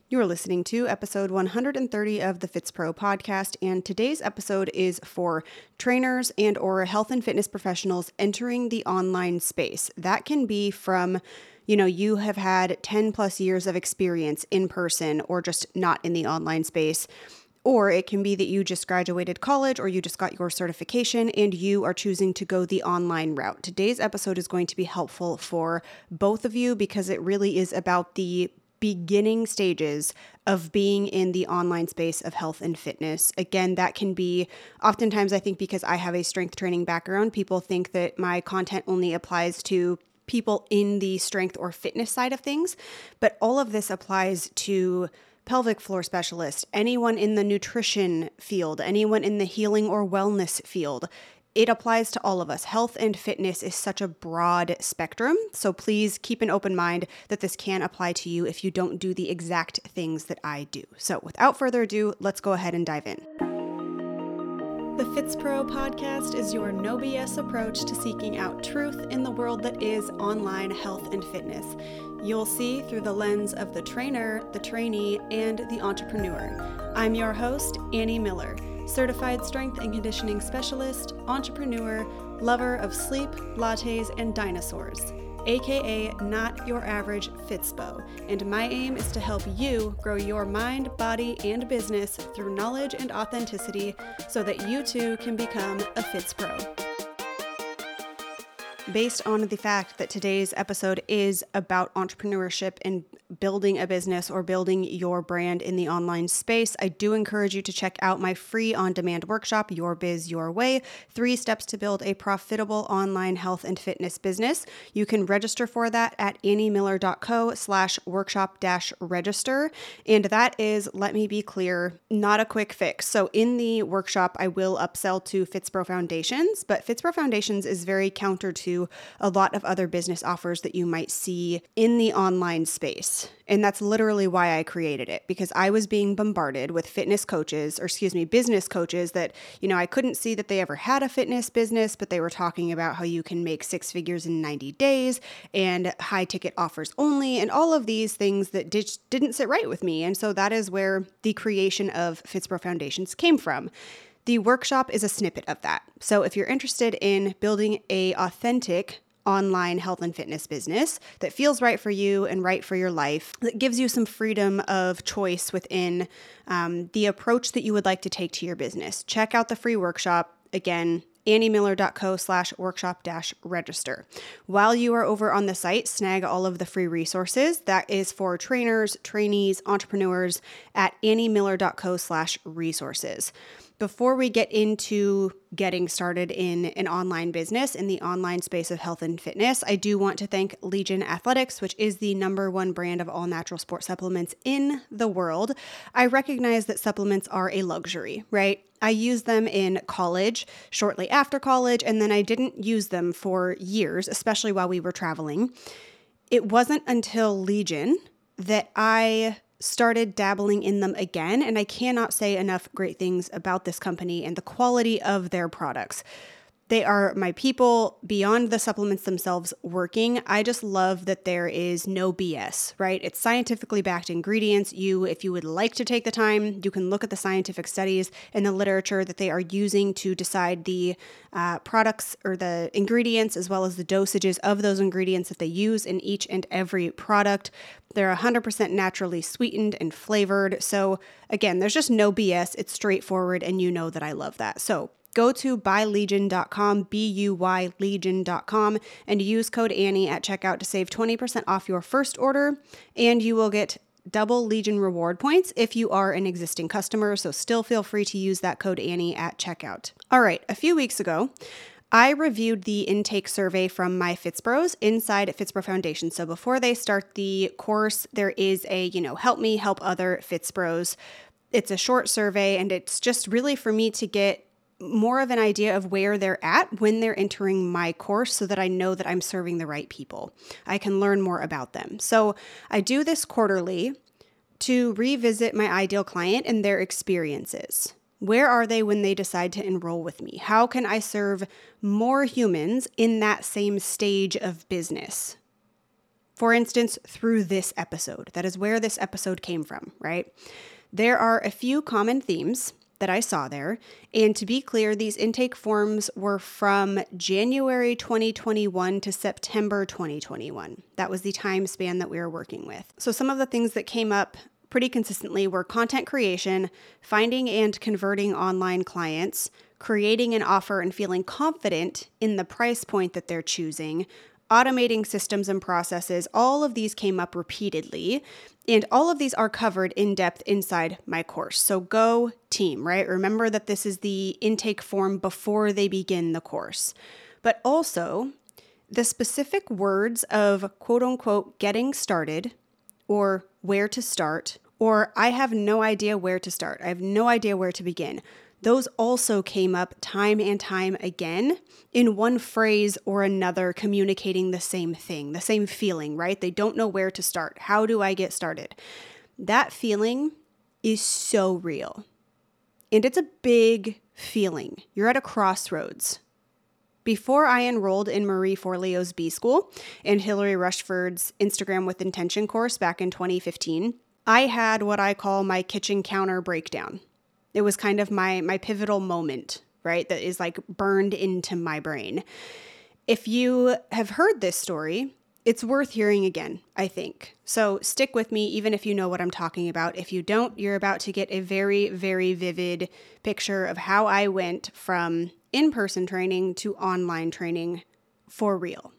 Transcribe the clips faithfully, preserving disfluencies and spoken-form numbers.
You're listening to episode one hundred thirty of the FitsPro podcast, and today's episode is for trainers and or health and fitness professionals entering the online space. That can be from, you know, you have had ten plus years of experience in person or just not in the online space. Or it can be that you just graduated college or you just got your certification and you are choosing to go the online route. Today's episode is going to be helpful for both of you because it really is about the beginning stages of being in the online space of health and fitness. Again, that can be oftentimes, I think, because I have a strength training background, people think that my content only applies to people in the strength or fitness side of things, but all of this applies to pelvic floor specialist, anyone in the nutrition field, anyone in the healing or wellness field. It applies to all of us. Health and fitness is such a broad spectrum, so please keep an open mind that this can apply to you if you don't do the exact things that I do. So without further ado, let's go ahead and dive in. The FitsPro podcast is your no B S approach to seeking out truth in the world that is online health and fitness. You'll see through the lens of the trainer, the trainee, and the entrepreneur. I'm your host, Annie Miller, certified strength and conditioning specialist, entrepreneur, lover of sleep, lattes, and dinosaurs, aka not your average Fitspo. And my aim is to help you grow your mind, body, and business through knowledge and authenticity so that you too can become a FitsPro. Based on the fact that today's episode is about entrepreneurship and building a business or building your brand in the online space, I do encourage you to check out my free on-demand workshop, Your Biz Your Way, Three Steps to Build a Profitable Online Health and Fitness Business. You can register for that at anniemiller.co slash workshop dash register. And that is, let me be clear, not a quick fix. So in the workshop, I will upsell to FitsPro Foundations, but FitsPro Foundations is very counter to a lot of other business offers that you might see in the online space. And that's literally why I created it, because I was being bombarded with fitness coaches, or excuse me, business coaches that, you know, I couldn't see that they ever had a fitness business, but they were talking about how you can make six figures in ninety days and high ticket offers only, and all of these things that did, didn't sit right with me. And so that is where the creation of FitsPro Foundations came from. The workshop is a snippet of that. So if you're interested in building a authentic online health and fitness business that feels right for you and right for your life, that gives you some freedom of choice within um, the approach that you would like to take to your business, check out the free workshop. Again, anniemiller.co slash workshop dash register. While you are over on the site, snag all of the free resources. That is for trainers, trainees, entrepreneurs at anniemiller.co slash resources. Before we get into getting started in an online business in the online space of health and fitness, I do want to thank Legion Athletics, which is the number one brand of all natural sport supplements in the world. I recognize that supplements are a luxury, right? I used them in college, shortly after college, and then I didn't use them for years, especially while we were traveling. It wasn't until Legion that I started dabbling in them again, and I cannot say enough great things about this company and the quality of their products. They are my people beyond the supplements themselves working. I just love that there is no B S, right? It's scientifically backed ingredients. You, if you would like to take the time, you can look at the scientific studies and the literature that they are using to decide the uh, products or the ingredients, as well as the dosages of those ingredients that they use in each and every product. They're one hundred percent naturally sweetened and flavored. So again, there's just no B S. It's straightforward, and you know that I love that. So go to buy legion dot com, B U Y legion dot com, and use code Annie at checkout to save twenty percent off your first order, and you will get double Legion reward points if you are an existing customer, so still feel free to use that code Annie at checkout. All right, a few weeks ago, I reviewed the intake survey from my FitsPros inside FitsPro Foundation. So before they start the course, there is a, you know, help me help other FitsPros. It's a short survey, and it's just really for me to get more of an idea of where they're at when they're entering my course so that I know that I'm serving the right people. I can learn more about them. So I do this quarterly to revisit my ideal client and their experiences. Where are they when they decide to enroll with me? How can I serve more humans in that same stage of business? For instance, through this episode. That is where this episode came from, right? There are a few common themes that I saw there. And to be clear, these intake forms were from January twenty twenty-one to September twenty twenty-one. That was the time span that we were working with. So some of the things that came up pretty consistently were content creation, finding and converting online clients, creating an offer and feeling confident in the price point that they're choosing, automating systems and processes. All of these came up repeatedly, and all of these are covered in depth inside my course. So go team, right? Remember that this is the intake form before they begin the course. But also, the specific words of quote unquote getting started, or where to start, or I have no idea where to start. I have no idea where to begin. Those also came up time and time again in one phrase or another, communicating the same thing, the same feeling, right? They don't know where to start. How do I get started? That feeling is so real. And it's a big feeling. You're at a crossroads. Before I enrolled in Marie Forleo's B School and Hillary Rushford's Instagram with Intention course back in twenty fifteen, I had what I call my kitchen counter breakdown. It was kind of my my pivotal moment, right? That is like burned into my brain. If you have heard this story, it's worth hearing again, I think. So stick with me, even if you know what I'm talking about. If you don't, you're about to get a very, very vivid picture of how I went from in-person training to online training for real.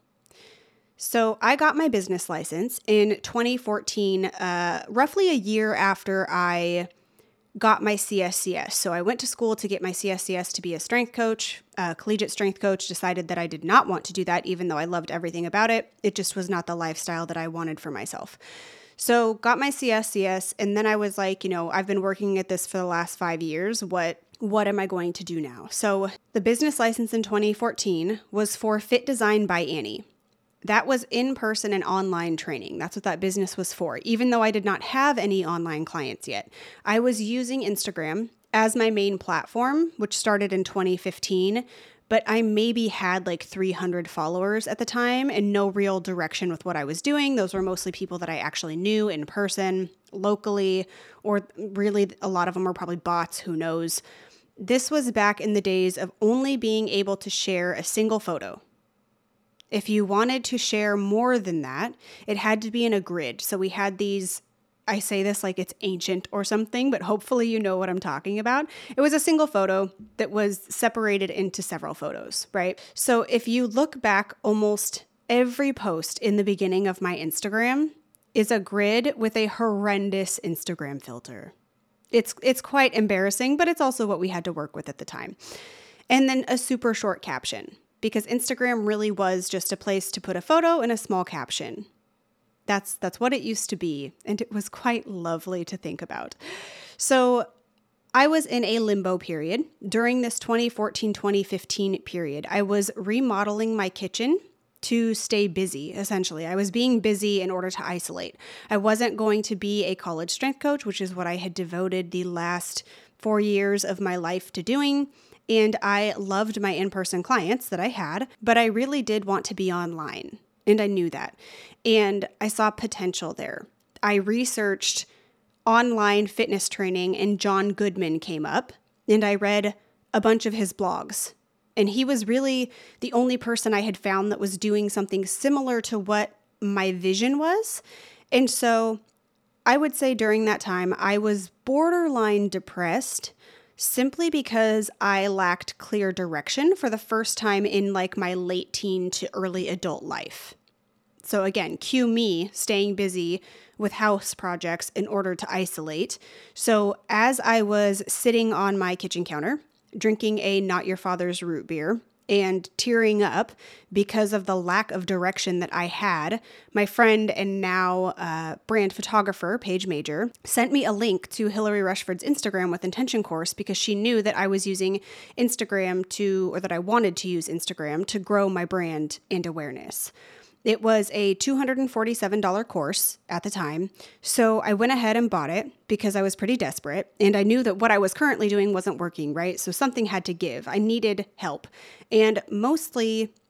So I got my business license in twenty fourteen, uh, roughly a year after I got my C S C S. So I went to school to get my C S C S to be a strength coach, a collegiate strength coach, decided that I did not want to do that, even though I loved everything about it. It just was not the lifestyle that I wanted for myself. So got my C S C S, and then I was like, you know, I've been working at this for the last five years. What what am I going to do now? So the business license in twenty fourteen was for Fit Design by Annie. That was in-person and online training. That's what that business was for. Even though I did not have any online clients yet, I was using Instagram as my main platform, which started in twenty fifteen, but I maybe had like three hundred followers at the time and no real direction with what I was doing. Those were mostly people that I actually knew in person, locally, or really a lot of them are probably bots, who knows. This was back in the days of only being able to share a single photo. If you wanted to share more than that, it had to be in a grid. So we had these, I say this like it's ancient or something, but hopefully you know what I'm talking about. It was a single photo that was separated into several photos, right? So if you look back, almost every post in the beginning of my Instagram is a grid with a horrendous Instagram filter. It's it's quite embarrassing, but it's also what we had to work with at the time. And then a super short caption, because Instagram really was just a place to put a photo and a small caption. That's that's what it used to be, and it was quite lovely to think about. So I was in a limbo period during this twenty fourteen twenty fifteen period. I was remodeling my kitchen to stay busy, essentially. I was being busy in order to isolate. I wasn't going to be a college strength coach, which is what I had devoted the last four years of my life to doing. And I loved my in-person clients that I had, but I really did want to be online. And I knew that. And I saw potential there. I researched online fitness training, and John Goodman came up, and I read a bunch of his blogs. And he was really the only person I had found that was doing something similar to what my vision was. And so I would say during that time, I was borderline depressed simply because I lacked clear direction for the first time in like my late teen to early adult life. So again, cue me staying busy with house projects in order to isolate. So as I was sitting on my kitchen counter, drinking a Not Your Father's root beer and tearing up because of the lack of direction that I had, my friend and now uh, brand photographer, Paige Major, sent me a link to Hillary Rushford's Instagram with Intention course because she knew that I was using Instagram to, or that I wanted to use Instagram to grow my brand and awareness. It was a two hundred forty-seven dollars course at the time, so I went ahead and bought it because I was pretty desperate, and I knew that what I was currently doing wasn't working, right? So something had to give. I needed help, and mostly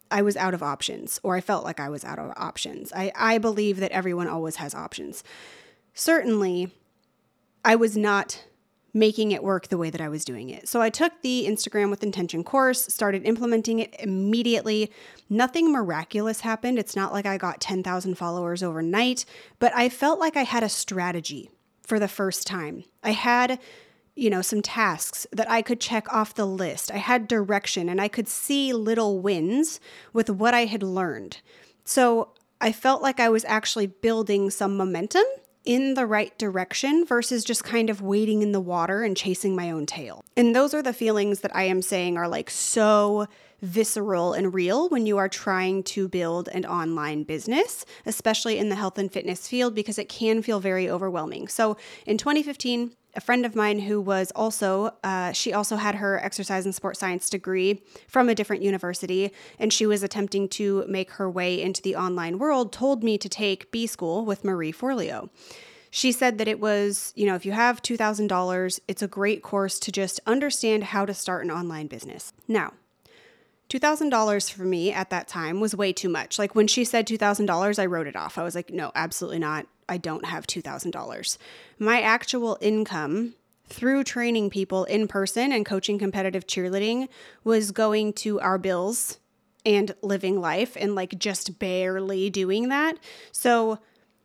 I was out of options, or I felt like I was out of options. I, I believe that everyone always has options. Certainly, I was not making it work the way that I was doing it. So I took the Instagram with Intention course, started implementing it immediately. Nothing miraculous happened. It's not like I got ten thousand followers overnight, but I felt like I had a strategy for the first time. I had, you know, some tasks that I could check off the list. I had direction and I could see little wins with what I had learned. So I felt like I was actually building some momentum in the right direction versus just kind of wading in the water and chasing my own tail. And those are the feelings that I am saying are like so visceral and real when you are trying to build an online business, especially in the health and fitness field, because it can feel very overwhelming. So in twenty fifteen, a friend of mine who was also, uh, she also had her exercise and sports science degree from a different university, and she was attempting to make her way into the online world, told me to take B School with Marie Forleo. She said that it was, you know, if you have two thousand dollars, it's a great course to just understand how to start an online business. Now, two thousand dollars for me at that time was way too much. Like when she said two thousand dollars, I wrote it off. I was like, no, absolutely not. I don't have two thousand dollars. My actual income through training people in person and coaching competitive cheerleading was going to our bills and living life and like just barely doing that. So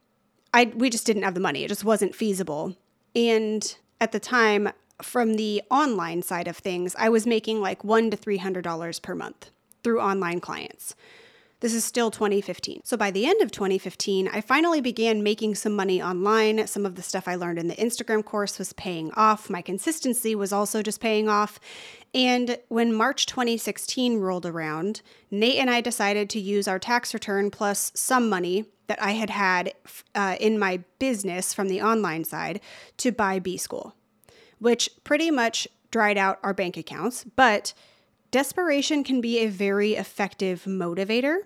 I we just didn't have the money. It just wasn't feasible. And at the time, from the online side of things, I was making like one to three hundred dollars per month through online clients. This is still twenty fifteen. So by the end of twenty fifteen, I finally began making some money online. Some of the stuff I learned in the Instagram course was paying off. My consistency was also just paying off. And when March twenty sixteen rolled around, Nate and I decided to use our tax return plus some money that I had had uh, in my business from the online side to buy B School, which pretty much dried out our bank accounts. But desperation can be a very effective motivator.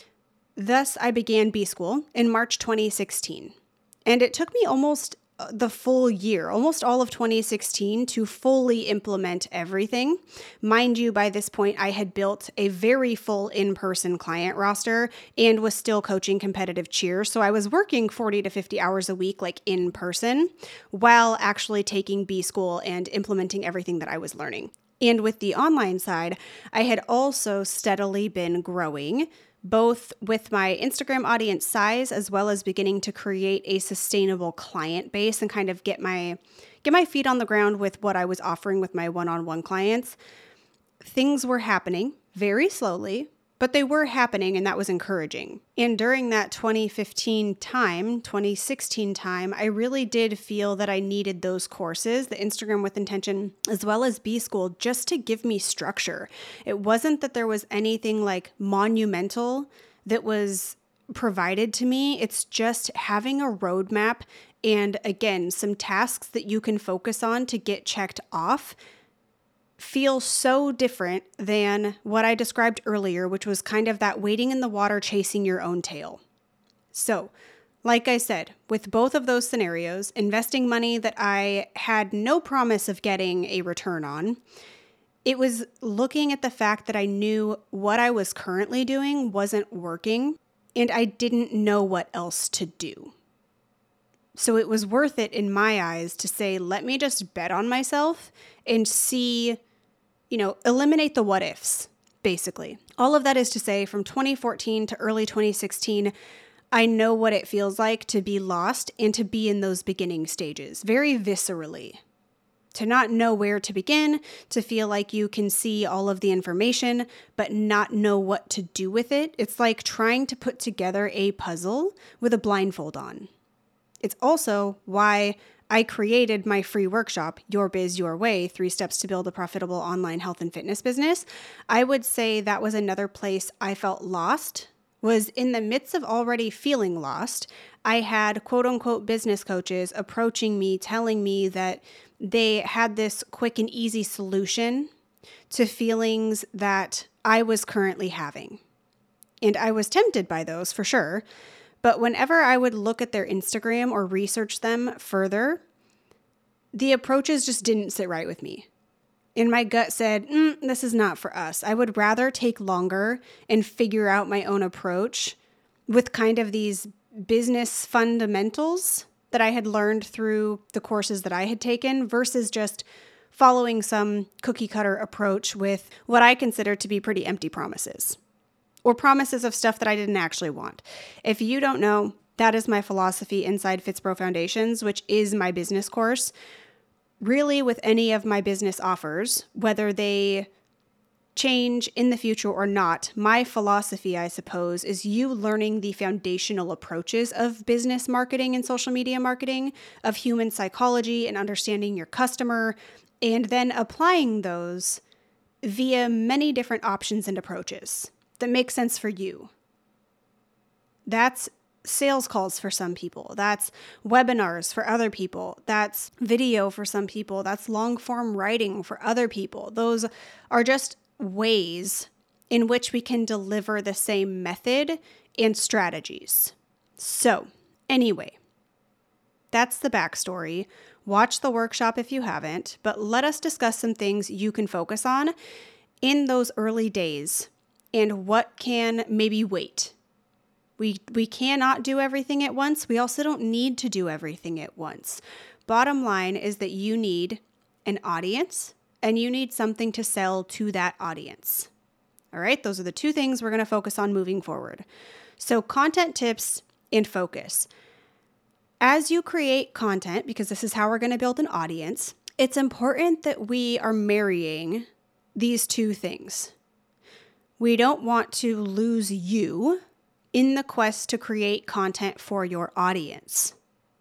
Thus, I began B School in March twenty sixteen. And it took me almost the full year, almost all of twenty sixteen, to fully implement everything. Mind you, by this point, I had built a very full in-person client roster and was still coaching competitive cheer. So I was working forty to fifty hours a week, like in person, while actually taking B School and implementing everything that I was learning. And with the online side, I had also steadily been growing, both with my Instagram audience size as well as beginning to create a sustainable client base and kind of get my get my feet on the ground with what I was offering with my one-on-one clients. Things were happening very slowly, but they were happening, and that was encouraging. And during that twenty fifteen time, twenty sixteen time, I really did feel that I needed those courses, the Instagram with Intention, as well as B School, just to give me structure. It wasn't that there was anything like monumental that was provided to me. It's just having a roadmap and, again, some tasks that you can focus on to get checked off feel so different than what I described earlier, which was kind of that wading in the water, chasing your own tail. So, like I said, with both of those scenarios, investing money that I had no promise of getting a return on, it was looking at the fact that I knew what I was currently doing wasn't working, and I didn't know what else to do. So it was worth it in my eyes to say, let me just bet on myself and see, you know, eliminate the what ifs, basically. All of that is to say, from twenty fourteen to early twenty sixteen, I know what it feels like to be lost and to be in those beginning stages, very viscerally. To not know where to begin, to feel like you can see all of the information, but not know what to do with it. It's like trying to put together a puzzle with a blindfold on. It's also why I created my free workshop, Your Biz, Your Way, Three Steps to Build a Profitable Online Health and Fitness Business. I would say that was another place I felt lost, was in the midst of already feeling lost. I had quote unquote business coaches approaching me, telling me that they had this quick and easy solution to feelings that I was currently having. And I was tempted by those for sure. But whenever I would look at their Instagram or research them further, the approaches just didn't sit right with me. And my gut said, mm, this is not for us. I would rather take longer and figure out my own approach with kind of these business fundamentals that I had learned through the courses that I had taken versus just following some cookie cutter approach with what I consider to be pretty empty promises or promises of stuff that I didn't actually want. If you don't know, that is my philosophy inside FitsPro Foundations, which is my business course. Really, with any of my business offers, whether they change in the future or not, my philosophy, I suppose, is you learning the foundational approaches of business marketing and social media marketing, of human psychology and understanding your customer, and then applying those via many different options and approaches that make sense for you. That's sales calls for some people. That's webinars for other people. That's video for some people. That's long form writing for other people. Those are just ways in which we can deliver the same method and strategies. So anyway, that's the backstory. Watch the workshop if you haven't, but let us discuss some things you can focus on in those early days and what can maybe wait. We we cannot do everything at once. We also don't need to do everything at once. Bottom line is that you need an audience and you need something to sell to that audience. All right, those are the two things we're going to focus on moving forward. So content tips and focus. As you create content, because this is how we're going to build an audience, it's important that we are marrying these two things. We don't want to lose you in the quest to create content for your audience.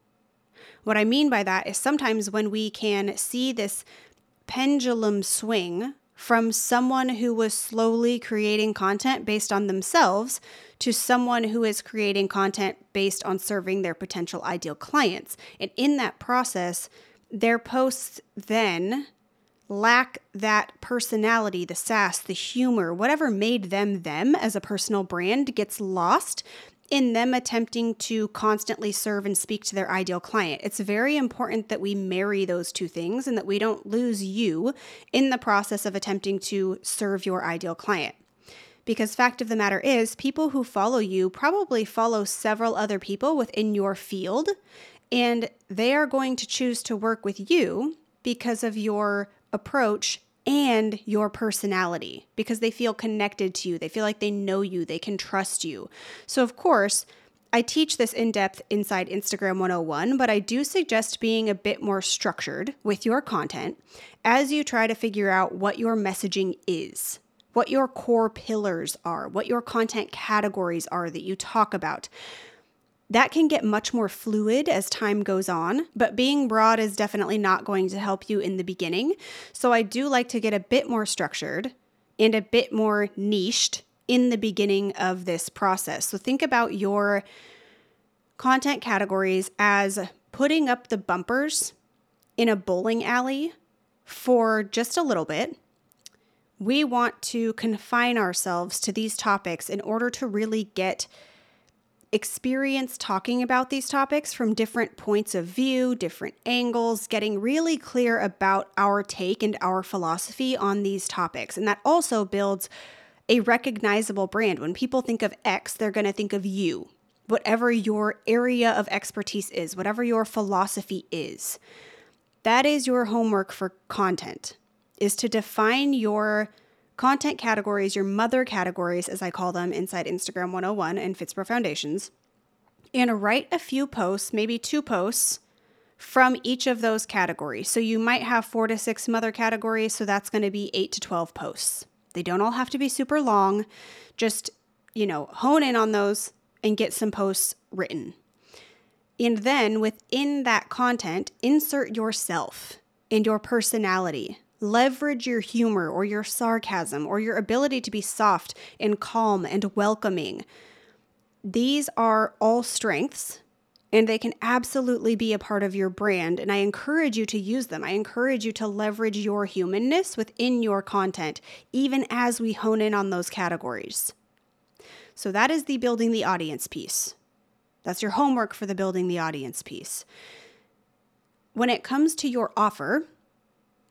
What I mean by that is sometimes when we can see this pendulum swing from someone who was slowly creating content based on themselves to someone who is creating content based on serving their potential ideal clients. And in that process, their posts then lack that personality, the sass, the humor, whatever made them them as a personal brand gets lost in them attempting to constantly serve and speak to their ideal client. It's very important that we marry those two things and that we don't lose you in the process of attempting to serve your ideal client. Because fact of the matter is, people who follow you probably follow several other people within your field, and they are going to choose to work with you because of your approach and your personality, because they feel connected to you. They feel like they know you. They can trust you. So of course, I teach this in depth inside Instagram one oh one, but I do suggest being a bit more structured with your content as you try to figure out what your messaging is, what your core pillars are, what your content categories are that you talk about. That can get much more fluid as time goes on, but being broad is definitely not going to help you in the beginning. So I do like to get a bit more structured and a bit more niched in the beginning of this process. So think about your content categories as putting up the bumpers in a bowling alley for just a little bit. We want to confine ourselves to these topics in order to really get experience talking about these topics from different points of view, different angles, getting really clear about our take and our philosophy on these topics. And that also builds a recognizable brand. When people think of X, they're going to think of you, whatever your area of expertise is, whatever your philosophy is. That is your homework for content, is to define your content categories, your mother categories, as I call them inside Instagram one oh one and FitsPro Foundations, and write a few posts, maybe two posts from each of those categories. So you might have four to six mother categories, so that's going to be eight to twelve posts. They don't all have to be super long. Just, you know, hone in on those and get some posts written. And then within that content, insert yourself and your personality. Leverage your humor or your sarcasm or your ability to be soft and calm and welcoming. These are all strengths, and they can absolutely be a part of your brand, and I encourage you to use them. I encourage you to leverage your humanness within your content, even as we hone in on those categories. So that is the building the audience piece. That's your homework for the building the audience piece. When it comes to your offer,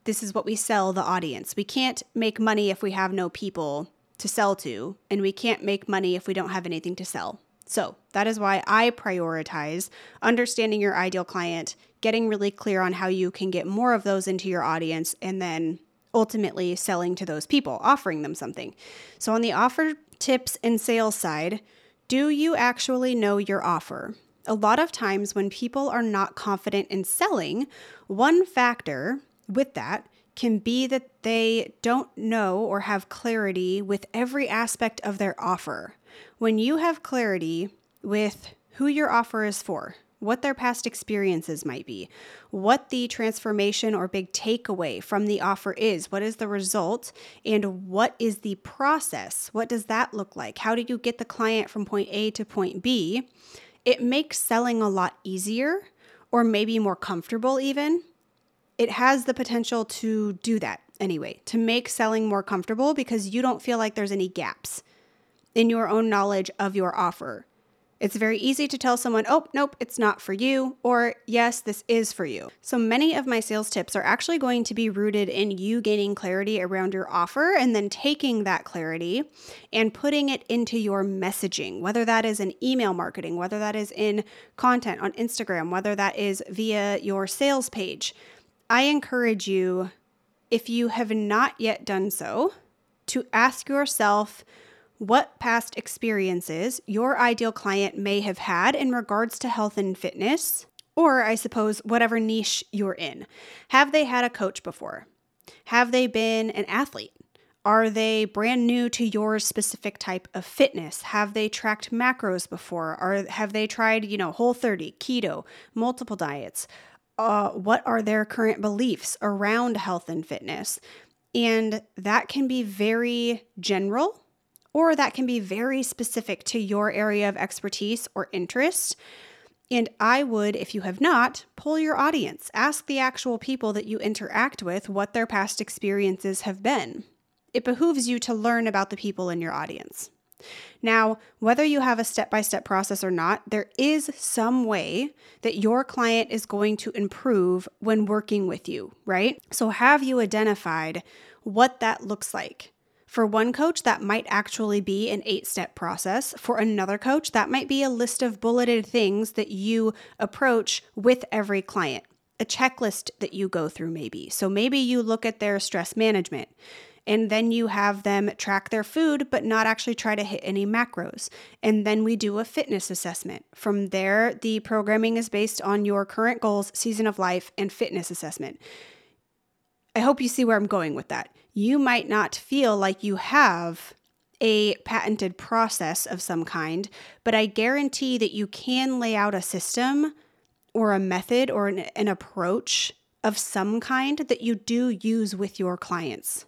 this is what we sell the audience. We can't make money if we have no people to sell to, and we can't make money if we don't have anything to sell. So that is why I prioritize understanding your ideal client, getting really clear on how you can get more of those into your audience, and then ultimately selling to those people, offering them something. So on the offer tips and sales side, do you actually know your offer? A lot of times when people are not confident in selling, one factor with that can be that they don't know or have clarity with every aspect of their offer. When you have clarity with who your offer is for, what their past experiences might be, what the transformation or big takeaway from the offer is, what is the result, and what is the process? What does that look like? How do you get the client from point A to point B? It makes selling a lot easier, or maybe more comfortable even. It has the potential to do that anyway, to make selling more comfortable because you don't feel like there's any gaps in your own knowledge of your offer. It's very easy to tell someone, oh, nope, it's not for you, or yes, this is for you. So many of my sales tips are actually going to be rooted in you gaining clarity around your offer and then taking that clarity and putting it into your messaging, whether that is in email marketing, whether that is in content on Instagram, whether that is via your sales page. I encourage you, if you have not yet done so, to ask yourself what past experiences your ideal client may have had in regards to health and fitness, or I suppose whatever niche you're in. Have they had a coach before? Have they been an athlete? Are they brand new to your specific type of fitness? Have they tracked macros before? Or have they tried, you know, Whole thirty, keto, multiple diets? Uh, what are their current beliefs around health and fitness? And that can be very general, or that can be very specific to your area of expertise or interest. And I would, if you have not, poll your audience. Ask the actual people that you interact with what their past experiences have been. It behooves you to learn about the people in your audience. Now, whether you have a step-by-step process or not, there is some way that your client is going to improve when working with you, right? So have you identified what that looks like? For one coach, that might actually be an eight-step process. For another coach, that might be a list of bulleted things that you approach with every client, a checklist that you go through maybe. So maybe you look at their stress management, and then you have them track their food, but not actually try to hit any macros. And then we do a fitness assessment. From there, the programming is based on your current goals, season of life, and fitness assessment. I hope you see where I'm going with that. You might not feel like you have a patented process of some kind, but I guarantee that you can lay out a system or a method or an, an approach of some kind that you do use with your clients.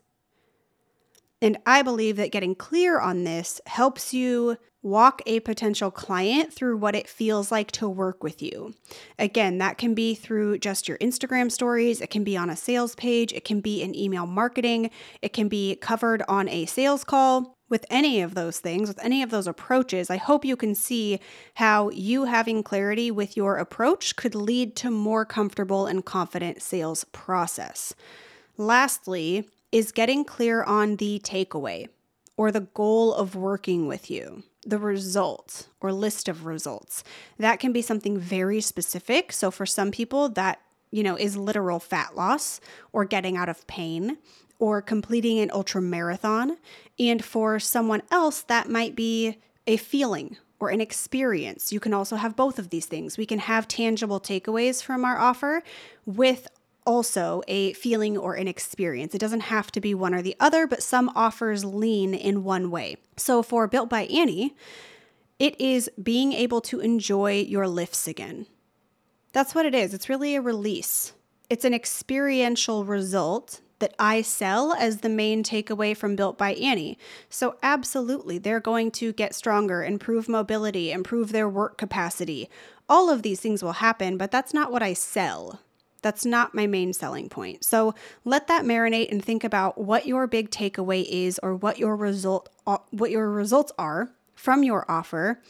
And I believe that getting clear on this helps you walk a potential client through what it feels like to work with you. Again, that can be through just your Instagram stories. It can be on a sales page. It can be in email marketing. It can be covered on a sales call. With any of those things, with any of those approaches, I hope you can see how you having clarity with your approach could lead to more comfortable and confident sales process. Lastly, is getting clear on the takeaway or the goal of working with you, the result or list of results. That can be something very specific. So for some people that, you know, is literal fat loss or getting out of pain or completing an ultra marathon. And for someone else, that might be a feeling or an experience. You can also have both of these things. We can have tangible takeaways from our offer with also a feeling or an experience. It doesn't have to be one or the other, but some offers lean in one way. So for Built by Annie, it is being able to enjoy your lifts again. That's what it is. It's really a release. It's an experiential result that I sell as the main takeaway from Built by Annie. So absolutely, they're going to get stronger, improve mobility, improve their work capacity. All of these things will happen, but that's not what I sell. That's not my main selling point. So let that marinate and think about what your big takeaway is or what your result what your results are from your offer.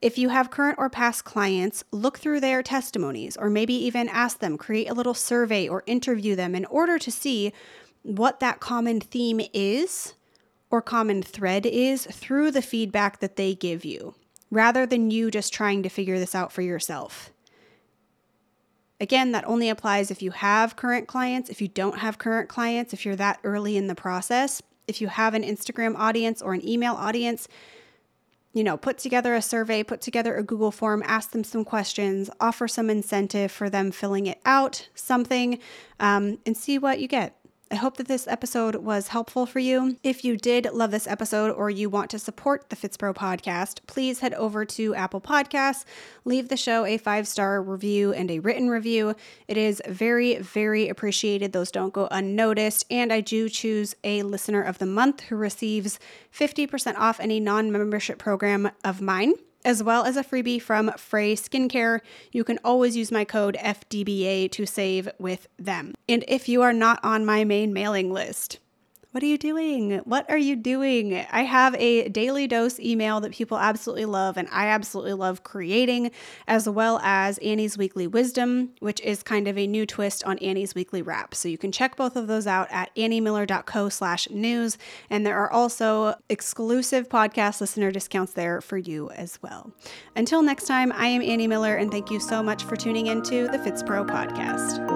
If you have current or past clients, look through their testimonies, or maybe even ask them, create a little survey or interview them in order to see what that common theme is or common thread is through the feedback that they give you, rather than you just trying to figure this out for yourself. Again, that only applies if you have current clients. If you don't have current clients, if you're that early in the process, if you have an Instagram audience or an email audience, you know, put together a survey, put together a Google form, ask them some questions, offer some incentive for them filling it out, something, um, and see what you get. I hope that this episode was helpful for you. If you did love this episode or you want to support the FitsPro podcast, please head over to Apple Podcasts, leave the show a five-star review and a written review. It is very, very appreciated. Those don't go unnoticed. And I do choose a listener of the month who receives fifty percent off any non-membership program of mine, as well as a freebie from Frey Skincare. You can always use my code F D B A to save with them. And if you are not on my main mailing list, what are you doing? What are you doing? I have a daily dose email that people absolutely love, and I absolutely love creating, as well as Annie's Weekly Wisdom, which is kind of a new twist on Annie's Weekly Wrap. So you can check both of those out at anniemiller.co slash news. And there are also exclusive podcast listener discounts there for you as well. Until next time, I am Annie Miller, and thank you so much for tuning into the FitsPro podcast.